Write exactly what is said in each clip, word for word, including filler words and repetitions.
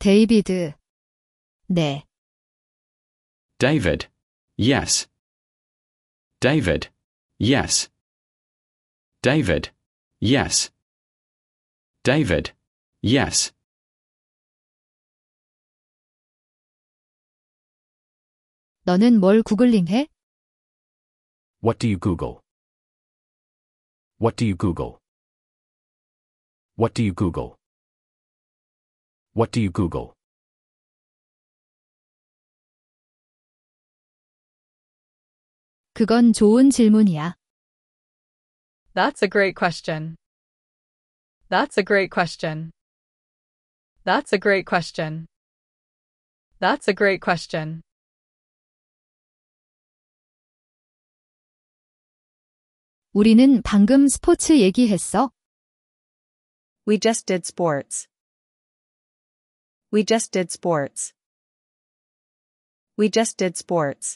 데이비드. 네. David. Yes. David. Yes. David. Yes. David. Yes. 너는 뭘 구글링해? What do you Google? What do you Google? What do you Google? What do you Google? 그건 좋은 질문이야. That's a great question. That's a great question. That's a great question. That's a great question. 우리는 방금 스포츠 얘기했어. We just did sports. We just did sports. We just did sports.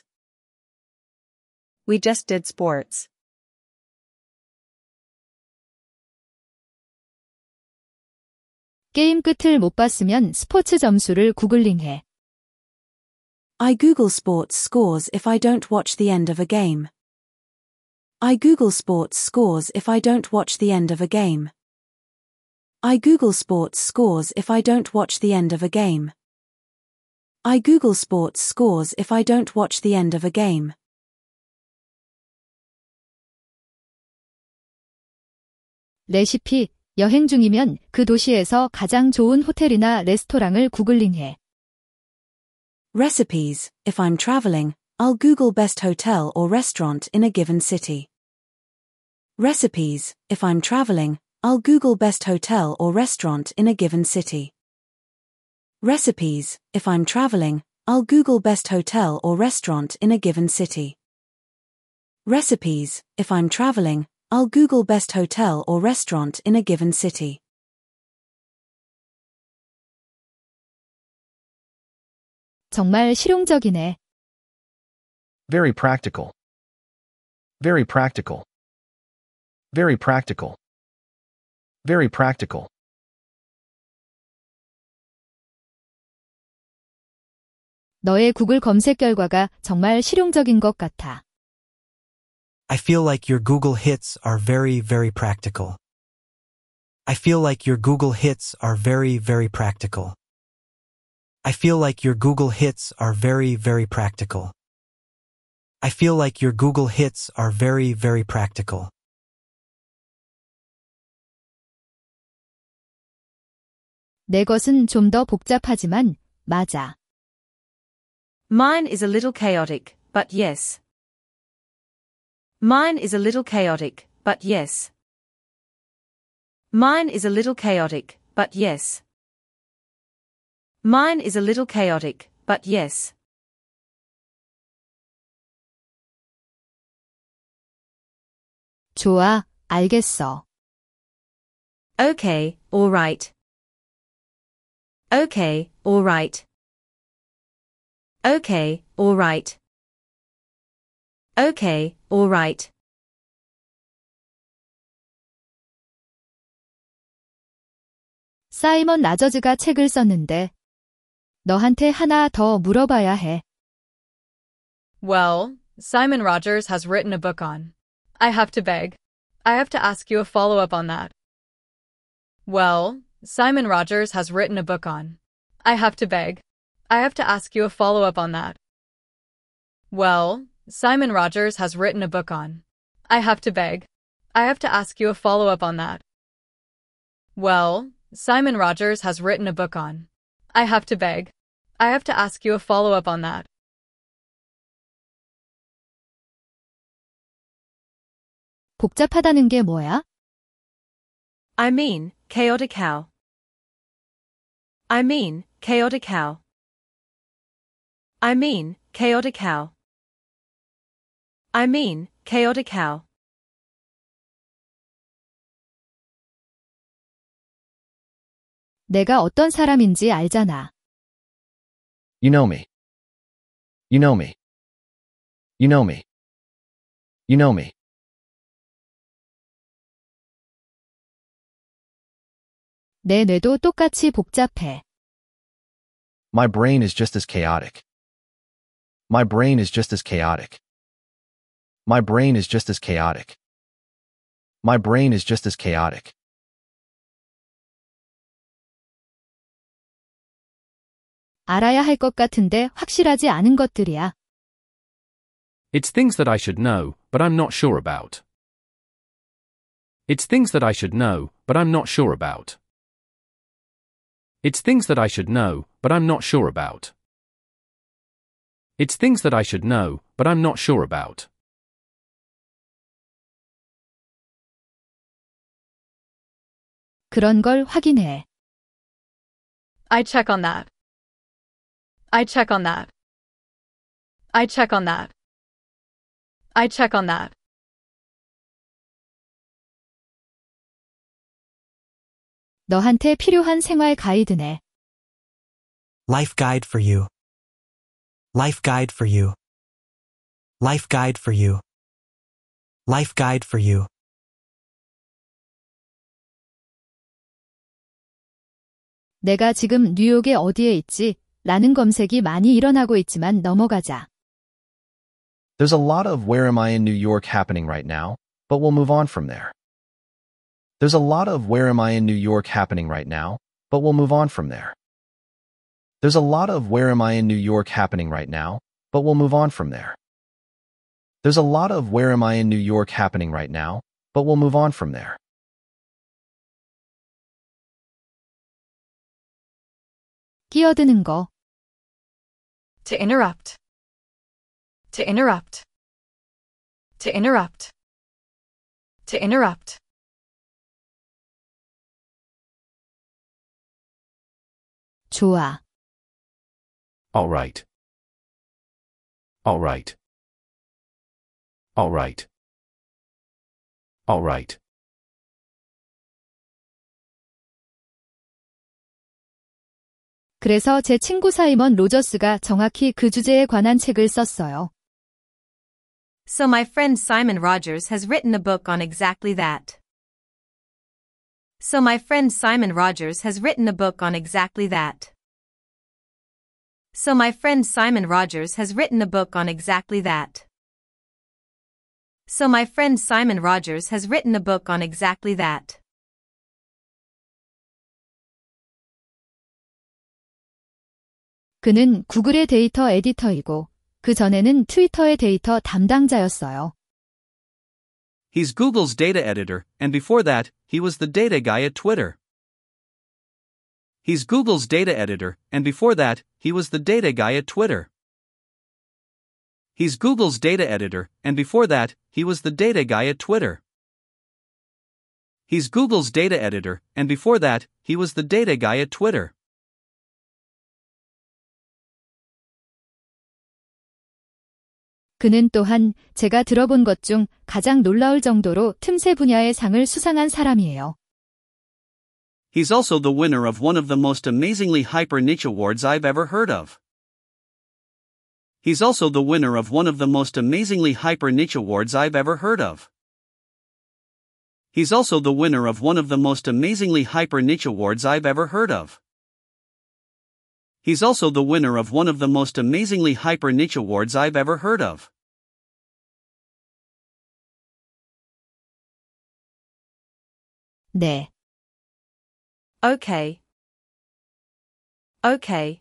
We just did sports. 게임 끝을 못 봤으면 스포츠 점수를 구글링해. I Google sports scores if I don't watch the end of a game. I Google sports scores if I don't watch the end of a game. I Google sports scores if I don't watch the end of a game. I Google sports scores if I don't watch the end of a game. 레시피, 여행 중이면 그 도시에서 가장 좋은 호텔이나 레스토랑을 구글링해. Recipes, if I'm traveling, I'll Google best hotel or restaurant in a given city. Recipes, if I'm traveling, I'll Google best hotel or restaurant in a given city. Recipes, if I'm traveling, I'll Google best hotel or restaurant in a given city. Recipes, if I'm traveling, I'll Google best hotel or restaurant in a given city. 정말 실용적이네. Very practical. Very practical. Very practical. Very practical. 너의 구글 검색 결과가 정말 실용적인 것 같아. I feel like your Google hits are very, very practical. I feel like your Google hits are very, very practical. I feel like your Google hits are very, very practical. I feel like your Google hits are very, very practical. 내 것은 좀 더 복잡하지만 맞아. Mine is a little chaotic, but yes. Mine is a little chaotic, but yes. Mine is a little chaotic, but yes. Mine is a little chaotic, but yes. 좋아, 알겠어. Okay, all right. Okay, all right. Okay, all right. Okay, all right. 사이먼 라저즈가 책을 썼는데 너한테 하나 더 물어봐야 해. Well, Simon Rogers has written a book on. I have to beg. I have to ask you a follow-up on that. Well, Simon Rogers has written a book on. I have to beg. I have to ask you a follow-up on that. Well, Simon Rogers has written a book on. I have to beg. I have to ask you a follow-up on that. Well, Simon Rogers has written a book on. I have to beg. I have to ask you a follow-up on that. 복잡하다는 게 뭐야? I mean, chaotic how. I mean, chaotic how. I mean, chaotic how. I mean, chaotic how. 내가 어떤 사람인지 알잖아. You know me. You know me. You know me. You know me. 내 뇌도 똑같이 복잡해. My brain is just as chaotic. My brain is just as chaotic. My brain is just as chaotic. My brain is just as chaotic. 알아야 할 것 같은데 확실하지 않은 것들이야. It's things that I should know, but I'm not sure about. It's things that I should know, but I'm not sure about. It's things that I should know, but I'm not sure about. It's things that I should know, but I'm not sure about. 그런 걸 확인해. I check on that. I check on that. I check on that. I check on that. 너한테 필요한 생활 가이드네. Life guide for you. Life guide for you. Life guide for you. Life guide for you. 내가 지금 뉴욕의 어디에 있지? 라는 검색이 많이 일어나고 있지만 넘어가자. There's a lot of where am I in New York happening right now, but we'll move on from there. There's a lot of where am I in New York happening right now, but we'll move on from there. There's a lot of where am I in New York happening right now, but we'll move on from there. There's a lot of where am I in New York happening right now, but we'll move on from there. 끼어드는 거. To interrupt. To interrupt. To interrupt. To interrupt. 좋아. All right. All right. All right. All right. 그래서 제 친구 사이먼 로저스가 정확히 그 주제에 관한 책을 썼어요. So my friend Simon Rogers has written a book on exactly that. So my friend Simon Rogers has written a book on exactly that. So my friend Simon Rogers has written a book on exactly that. So my friend Simon Rogers has written a book on exactly that. 그는 구글의 데이터 에디터이고 그 전에는 트위터의 데이터 담당자였어요. He's Google's data editor, and before that, he was the data guy at Twitter. He's Google's data editor, and before that, he was the data guy at Twitter. He's Google's data editor, and before that, he was the data guy at Twitter. He's Google's data editor, and before that, he was the data guy at Twitter. 그는 또한 제가 들어본 것 중 가장 놀라울 정도로 틈새 분야의 상을 수상한 사람이에요. He's also the winner of one of the most amazingly hyper-niche awards I've ever heard of. He's also the winner of one of the most amazingly hyper-niche awards I've ever heard of. He's also the winner of one of the most amazingly hyper-niche awards I've ever heard of. He's also the winner of one of the most amazingly hyper-niche awards I've ever heard of. 네. Okay. Okay.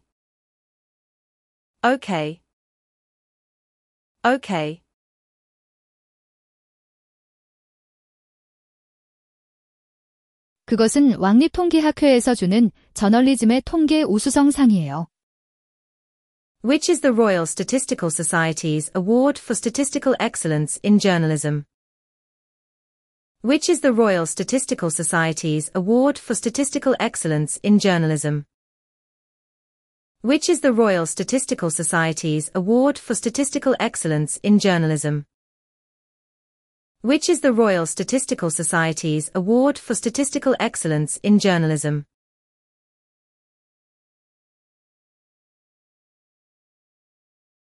Okay. Okay. 그것은 왕립통계학회에서 주는 저널리즘의 통계 우수성상이에요. Which is the Royal Statistical Society's Award for Statistical Excellence in Journalism? Which is the Royal Statistical Society's Award for Statistical Excellence in Journalism? Which is the Royal Statistical Society's Award for Statistical Excellence in Journalism? Which is the Royal Statistical Society's Award for Statistical Excellence in Journalism?